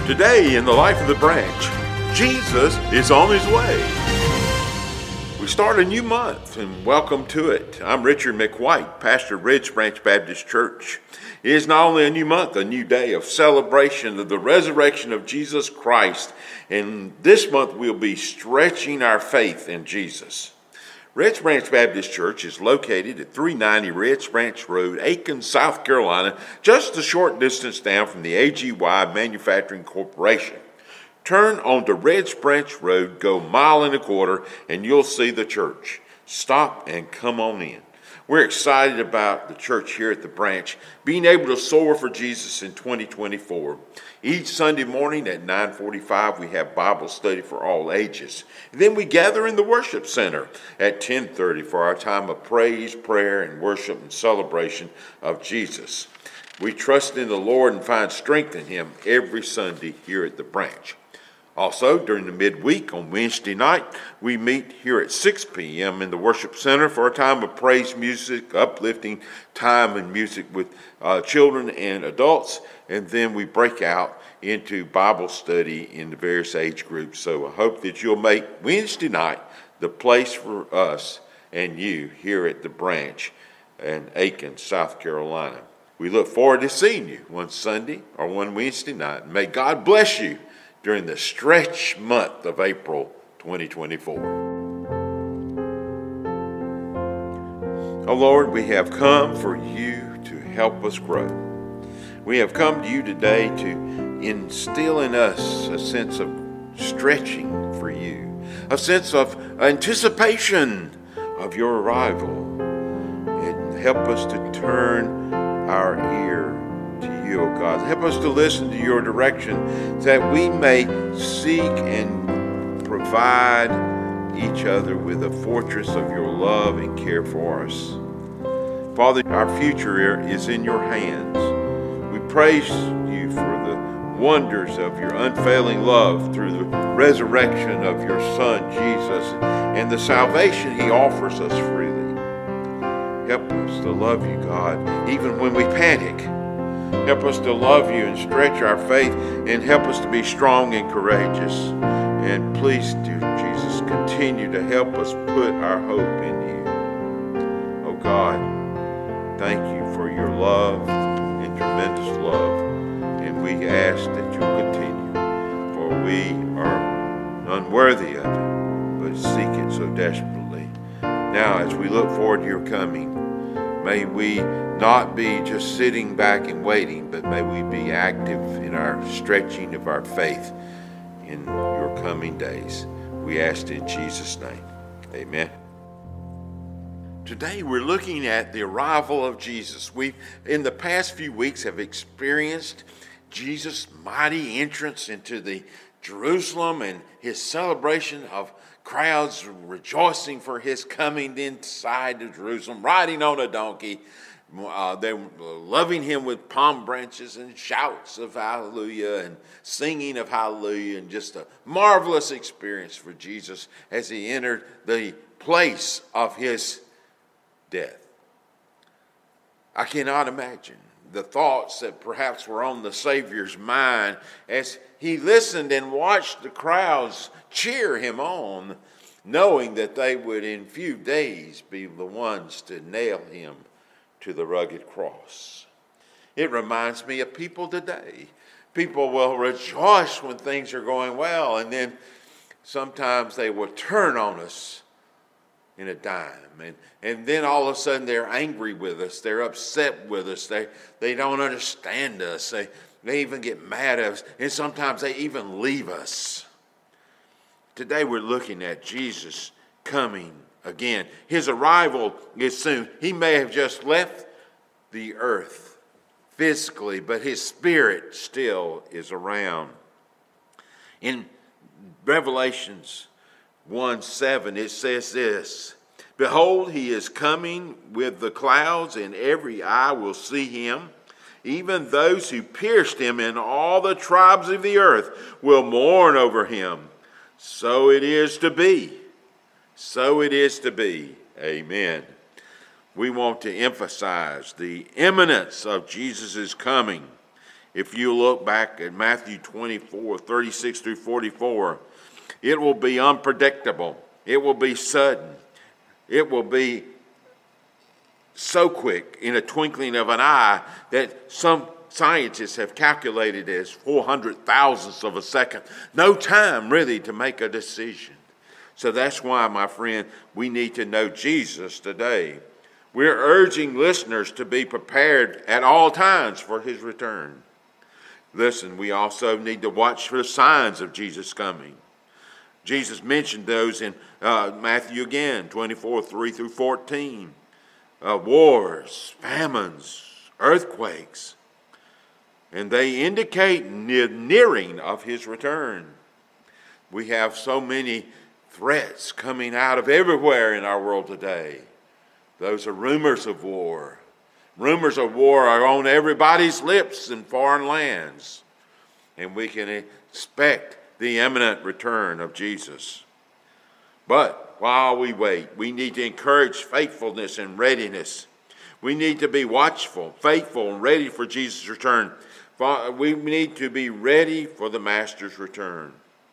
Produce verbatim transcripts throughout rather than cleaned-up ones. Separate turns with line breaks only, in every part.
Today in the life of the branch, Jesus is on his way. We start a new month and welcome to it. I'm Richard McWhite, pastor of Ridge Branch Baptist Church. It is not only a new month, a new day of celebration of the resurrection of Jesus Christ. And this month we'll be stretching our faith in Jesus. Ridge Branch Baptist Church is located at three ninety Ridge Branch Road, Aiken, South Carolina, just a short distance down from the A G Y Manufacturing Corporation. Turn onto Ridge Branch Road, go a mile and a quarter, and you'll see the church. Stop and come on in. We're excited about the church here at the branch being able to soar for Jesus in twenty twenty-four. Each Sunday morning at nine forty-five, we have Bible study for all ages. And then we gather in the worship center at ten thirty for our time of praise, prayer, and worship and celebration of Jesus. We trust in the Lord and find strength in him every Sunday here at the branch. Also, during the midweek on Wednesday night, we meet here at six p.m. in the worship center for a time of praise music, uplifting time and music with uh, children and adults, and then we break out into Bible study in the various age groups. So I hope that you'll make Wednesday night the place for us and you here at the branch in Aiken, South Carolina. We look forward to seeing you one Sunday or one Wednesday night. May God bless you during the stretch month of April twenty twenty-four. Oh Lord, we have come for you to help us grow. We have come to you today to instill in us a sense of stretching for you, a sense of anticipation of your arrival, and help us to turn our ear to you, O God. Help us to listen to your direction that we may seek and provide each other with a fortress of your love and care for us. Father, our future is in your hands. We praise you for the wonders of your unfailing love through the resurrection of your Son, Jesus, and the salvation he offers us freely. Help us to love you, God, even when we panic. Help us to love you and stretch our faith, and help us to be strong and courageous. And please, dear Jesus, continue to help us put our hope in you. Oh God, thank you for your love and tremendous love. And we ask that you'll continue, for we are unworthy of it, but seek it so desperately. Now, as we look forward to your coming, may we not be just sitting back and waiting, but may we be active in our stretching of our faith in your coming days. We ask in Jesus' name. Amen. Today we're looking at the arrival of Jesus. We, in the past few weeks, have experienced Jesus' mighty entrance into the Jerusalem and his celebration of crowds rejoicing for his coming inside of Jerusalem, riding on a donkey. Uh, they were loving him with palm branches and shouts of hallelujah and singing of hallelujah, and just a marvelous experience for Jesus as he entered the place of his death. I cannot imagine the thoughts that perhaps were on the Savior's mind as he listened and watched the crowds cheer him on, knowing that they would in few days be the ones to nail him to the rugged cross. It reminds me of people today. People will rejoice when things are going well, and then sometimes they will turn on us in a dime. And, and then all of a sudden they're angry with us. They're upset with us. They, they don't understand us. They, they even get mad at us. And sometimes they even leave us. Today we're looking at Jesus coming again. His arrival is soon. He may have just left the earth physically, but his spirit still is around. In Revelations one seven, it says this: Behold, he is coming with the clouds, and every eye will see him. Even those who pierced him, and all the tribes of the earth will mourn over him. So it is to be. So it is to be. Amen. We want to emphasize the imminence of Jesus' coming. If you look back at Matthew twenty-four, thirty-six through forty-four, it will be unpredictable. It will be sudden. It will be so quick, in a twinkling of an eye, that some scientists have calculated as four hundred thousandths of a second. No time really to make a decision. So that's why, my friend, we need to know Jesus today. We're urging listeners to be prepared at all times for his return. Listen, we also need to watch for the signs of Jesus coming. Jesus mentioned those in uh, Matthew again, twenty-four, three through fourteen. Uh, wars, famines, earthquakes. And they indicate the nearing of his return. We have so many threats coming out of everywhere in our world today. Those are rumors of war. Rumors of war are on everybody's lips in foreign lands. And we can expect the imminent return of Jesus. But while we wait, we need to encourage faithfulness and readiness. We need to be watchful, faithful, and ready for Jesus' return. We need to be ready for the Master's return.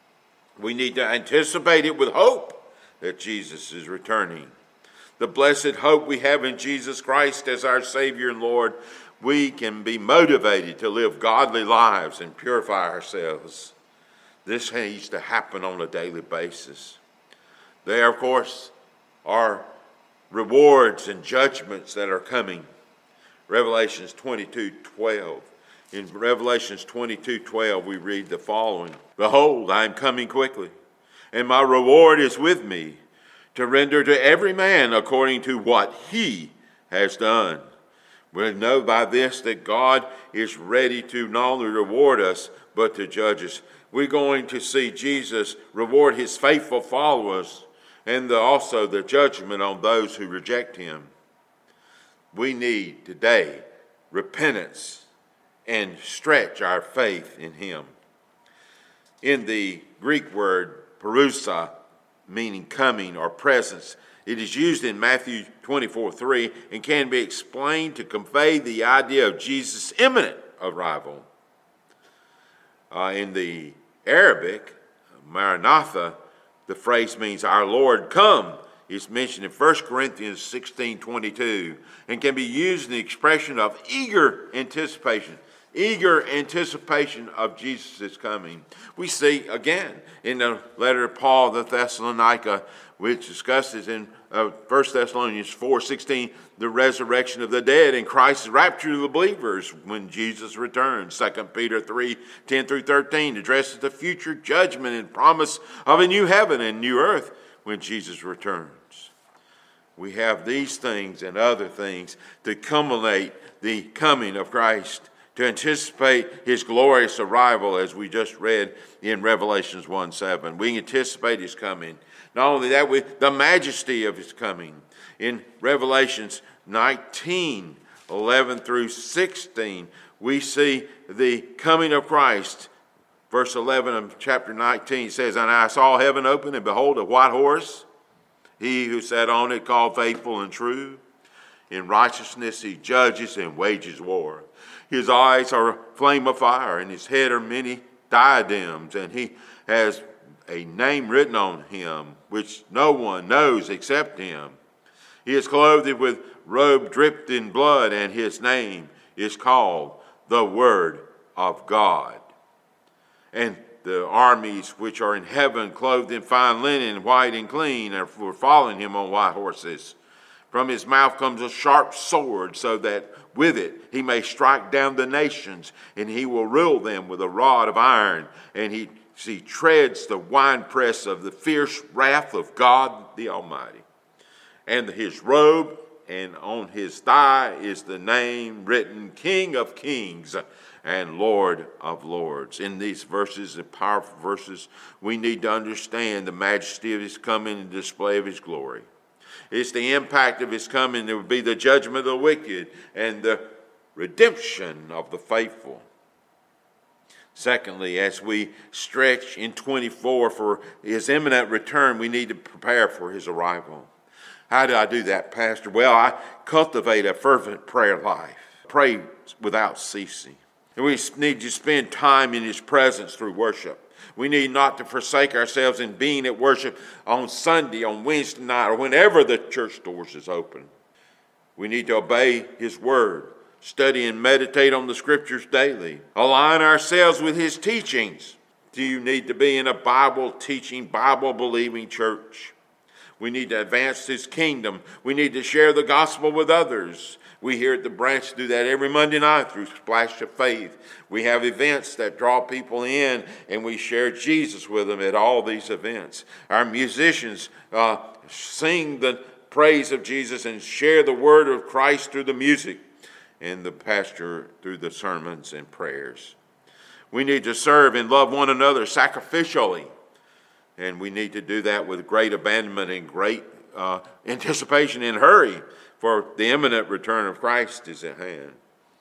We need to anticipate it with hope that Jesus is returning. The blessed hope we have in Jesus Christ as our Savior and Lord, we can be motivated to live godly lives and purify ourselves. This needs to happen on a daily basis. There, of course, are rewards and judgments that are coming. Revelations twenty-two twelve. In Revelations twenty-two twelve, we read the following. Behold, I am coming quickly, and my reward is with me, to render to every man according to what he has done. We know by this that God is ready to not only reward us, but to judge us. We're going to see Jesus reward his faithful followers, and the, also the judgment on those who reject him. We need today repentance and stretch our faith in him. In the Greek word parousia, meaning coming or presence, it is used in Matthew twenty-four three and can be explained to convey the idea of Jesus' imminent arrival. Uh, in the Arabic, Maranatha, the phrase means our Lord come. It's mentioned in First Corinthians sixteen twenty-two and can be used in the expression of eager anticipation. Eager anticipation of Jesus' coming. We see again in the letter of Paul to Thessalonica, which discusses in uh, First Thessalonians four sixteen, the resurrection of the dead and Christ's rapture of the believers when Jesus returns. Second Peter three ten through thirteen addresses the future judgment and promise of a new heaven and new earth when Jesus returns. We have these things and other things to culminate the coming of Christ, to anticipate his glorious arrival, as we just read in Revelations one seven. We anticipate his coming. Not only that, we, the majesty of his coming. In Revelations nineteen eleven through sixteen, we see the coming of Christ. Verse eleven of chapter nineteen says, And I saw heaven open, and behold, a white horse. He who sat on it called Faithful and True. In righteousness he judges and wages war. His eyes are a flame of fire, and his head are many diadems, and he has a name written on him, which no one knows except him. He is clothed with robe dripped in blood, and his name is called the Word of God. And the armies which are in heaven, clothed in fine linen, white and clean, are following him on white horses. From his mouth comes a sharp sword, so that with it he may strike down the nations, and he will rule them with a rod of iron. And he, he treads the winepress of the fierce wrath of God the Almighty. And his robe, and on his thigh is the name written, King of Kings and Lord of Lords. In these verses, the powerful verses, we need to understand the majesty of his coming and display of his glory. It's the impact of his coming that would be the judgment of the wicked and the redemption of the faithful. Secondly, as we stretch in twenty-four for his imminent return, we need to prepare for his arrival. How do I do that, Pastor? Well, I cultivate a fervent prayer life. Pray without ceasing. And we need to spend time in his presence through worship. We need not to forsake ourselves in being at worship on Sunday, on Wednesday night, or whenever the church doors is open. We need to obey his word, study and meditate on the scriptures daily, align ourselves with his teachings. Do you need to be in a Bible-teaching, Bible-believing church? We need to advance his kingdom. We need to share the gospel with others. We here at the branch do that every Monday night through Splash of Faith. We have events that draw people in, and we share Jesus with them at all these events. Our musicians uh, sing the praise of Jesus and share the word of Christ through the music, and the pastor through the sermons and prayers. We need to serve and love one another sacrificially, and we need to do that with great abandonment and great uh, anticipation and hurry, for the imminent return of Christ is at hand.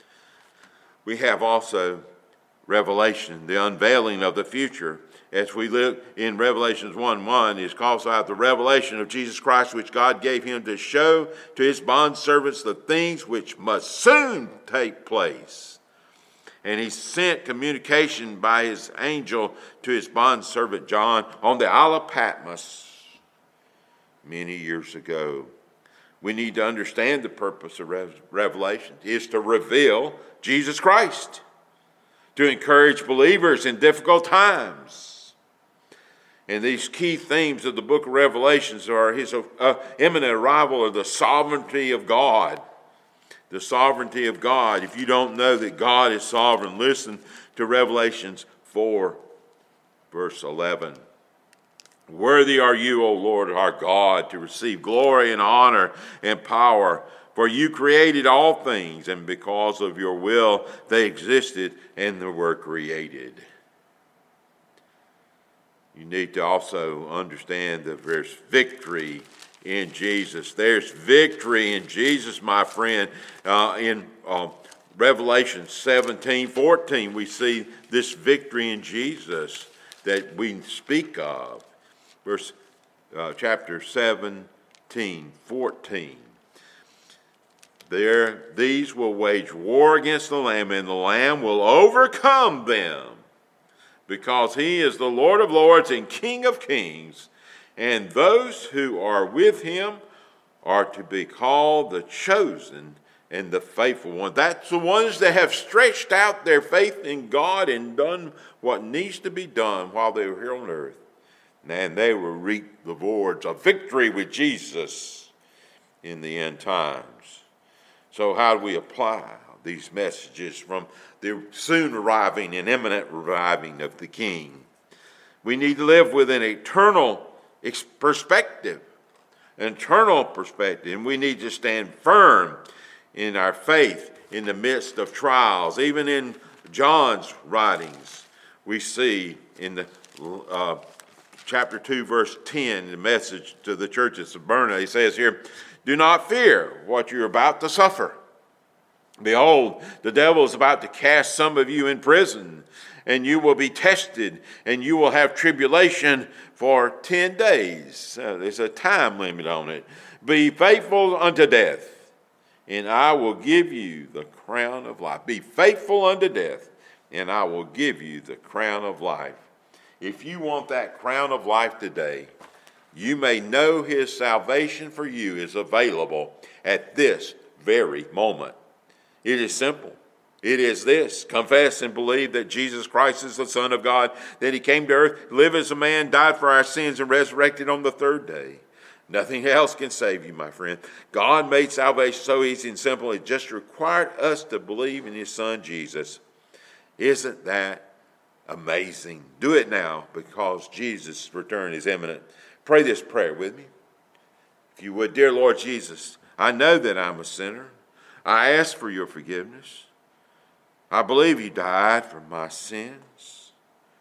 We have also revelation, the unveiling of the future. As we live in Revelations one one, it calls out the revelation of Jesus Christ, which God gave him to show to his bondservants the things which must soon take place. And he sent communication by his angel to his bondservant John on the Isle of Patmos many years ago. We need to understand the purpose of Revelation is to reveal Jesus Christ, to encourage believers in difficult times. And these key themes of the book of Revelations are his uh, imminent arrival, or the sovereignty of God. The sovereignty of God. If you don't know that God is sovereign, listen to Revelations four, verse eleven. Worthy are you, O Lord our God, to receive glory and honor and power, for you created all things, and because of your will they existed and they were created. You need to also understand that there's victory in Jesus. There's victory in Jesus, my friend. Uh, in uh, Revelation seventeen fourteen, we see this victory in Jesus that we speak of. Verse, uh, chapter seventeen fourteen. There, these will wage war against the Lamb, and the Lamb will overcome them, because he is the Lord of lords and King of kings, and those who are with him are to be called the chosen and the faithful one. That's the ones that have stretched out their faith in God and done what needs to be done while they were here on earth. And they will reap the rewards of victory with Jesus in the end times. So how do we apply these messages from the soon arriving and imminent arriving of the King? We need to live with an eternal perspective, an eternal perspective, and we need to stand firm in our faith in the midst of trials. Even in John's writings, we see in the uh, chapter two, verse ten, the message to the church at Smyrna, he says here, do not fear what you're about to suffer. Behold, the devil is about to cast some of you in prison, and you will be tested, and you will have tribulation for ten days. Uh, there's a time limit on it. Be faithful unto death, and I will give you the crown of life. Be faithful unto death, and I will give you the crown of life. If you want that crown of life today, you may know his salvation for you is available at this very moment. It is simple. It is this: confess and believe that Jesus Christ is the Son of God, that he came to earth, lived as a man, died for our sins, and resurrected on the third day. Nothing else can save you, my friend. God made salvation so easy and simple. It just required us to believe in his Son, Jesus. Isn't that amazing? Do it now, because Jesus' return is imminent. Pray this prayer with me. If you would, dear Lord Jesus, I know that I'm a sinner. I ask for your forgiveness. I believe you died for my sins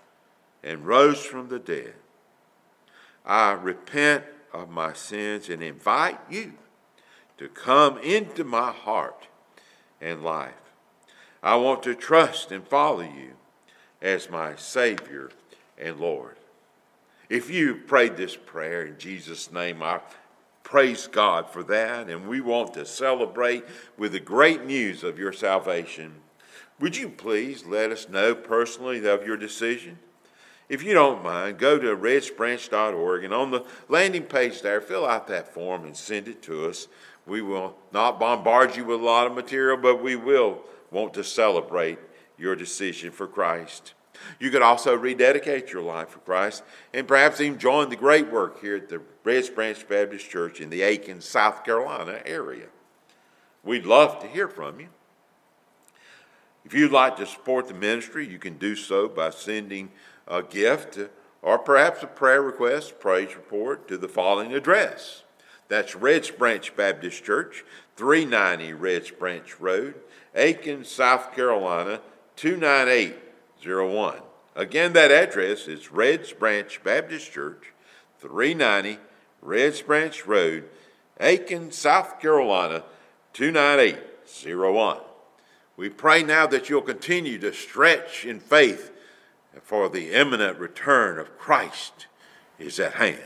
and rose from the dead. I repent of my sins and invite you to come into my heart and life. I want to trust and follow you as my Savior and Lord. If you prayed this prayer in Jesus' name, I praise God for that, and we want to celebrate with the great news of your salvation. Would you please let us know personally of your decision? If you don't mind, go to reds branch dot org and on the landing page there, fill out that form and send it to us. We will not bombard you with a lot of material, but we will want to celebrate your decision for Christ. You could also rededicate your life for Christ and perhaps even join the great work here at the Reds Branch Baptist Church in the Aiken, South Carolina area. We'd love to hear from you. If you'd like to support the ministry, you can do so by sending a gift or perhaps a prayer request, praise report to the following address. That's Reds Branch Baptist Church, three ninety Reds Branch Road, Aiken, South Carolina, two nine eight zero one. Again, that address is Reds Branch Baptist Church, three ninety Reds Branch Road, Aiken, South Carolina, two nine eight zero one. We pray now that you'll continue to stretch in faith, for the imminent return of Christ is at hand.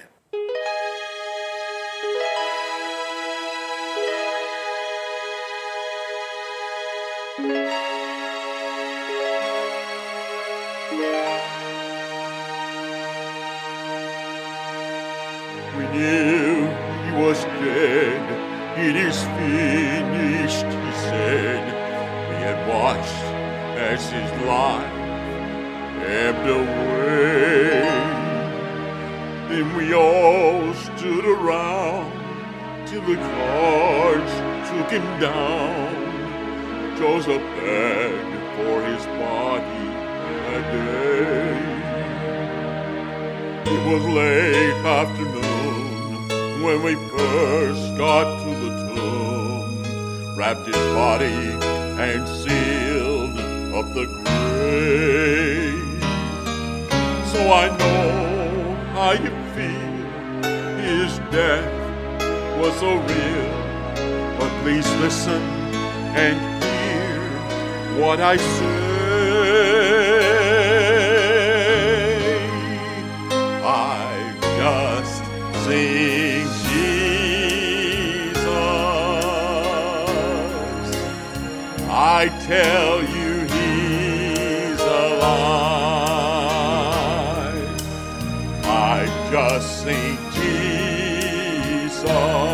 We knew he was dead, it is finished, he said. We had watched as his life ebbed away. Then we all stood around till the guards took him down. Joseph begged for his body that day. It was late afternoon when we first got to the tomb, wrapped his body and sealed up the grave. So I know how you feel, his death was so real. But please listen and hear what I say. I've just seen Jesus. I tell you, he's alive. I've just seen Jesus,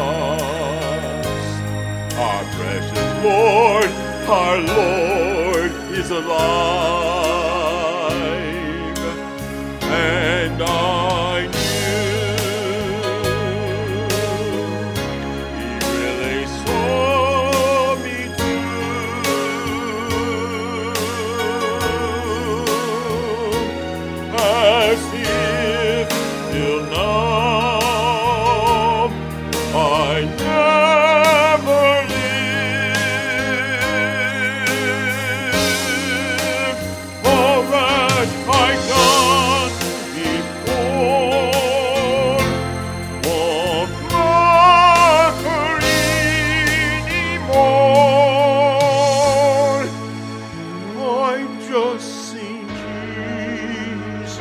our precious Lord, our Lord is alive. And I knew he really saw me too, as if till now I never lived, for as I done before, won't matter anymore. I've just seen Jesus,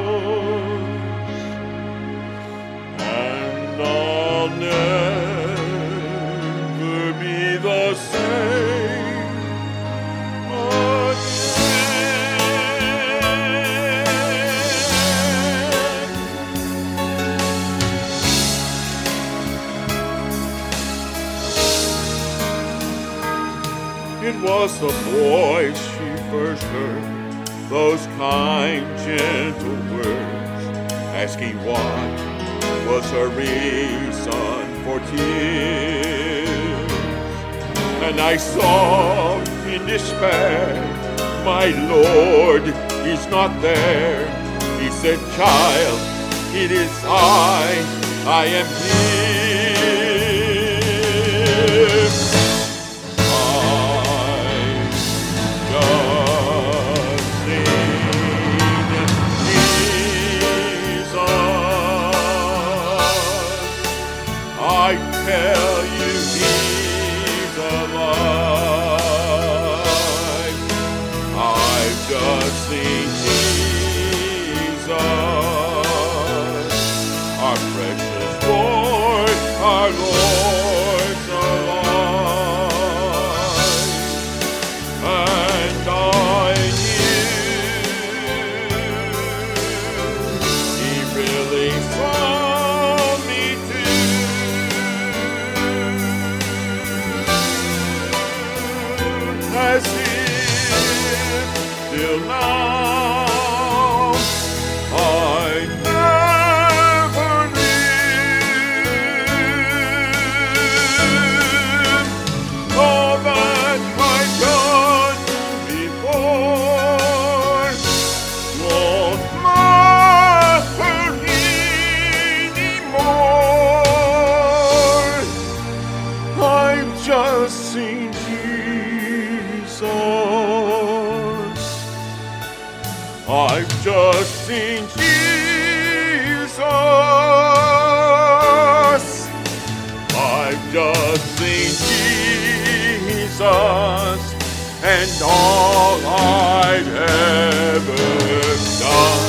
and I'll never be the same again. It was the voice she first heard, those kind, gentle words, asking what was her reason for tears. And I saw in despair, my Lord is not there. He said, child, it is I, I am here. I've just seen Jesus. I tell you, he's alive. I've just seen Jesus, our precious Lord, our Lord's alive. And I till now. I never lived all that I've done before won't matter anymore. I've just seen Jesus. I've just seen Jesus. I've just seen Jesus, and all I've ever done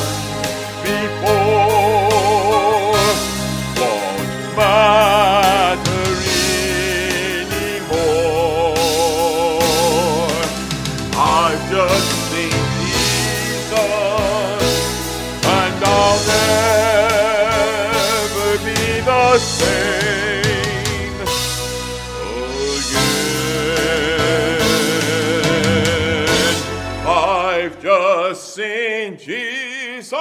before won't matter anymore. I've just seen Jesus, and I'll never be the same again. I've just seen Jesus.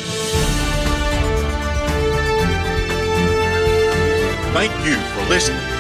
Thank you for listening